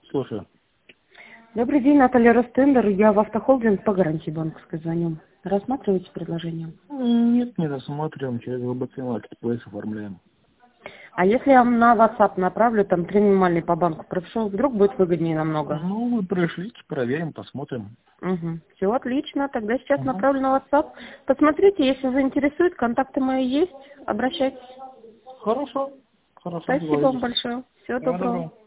Слушаю. Добрый день, Наталья Ростендер. Я в автохолдинг по гарантии банковской звоню. Рассматриваете предложение? Нет, не рассматриваем, через ВБЦ Marketplace оформляем. А если я вам на WhatsApp направлю, там 3 минимальные по банку прошел, вдруг будет выгоднее намного? Ну, вы пришлите, проверим, посмотрим. Угу. Все отлично, тогда сейчас Угу. направлю на WhatsApp. Посмотрите, если заинтересует, контакты мои есть, обращайтесь. Хорошо. Хорошо, Спасибо вам договорились. большое. Всего Всего доброго. доброго.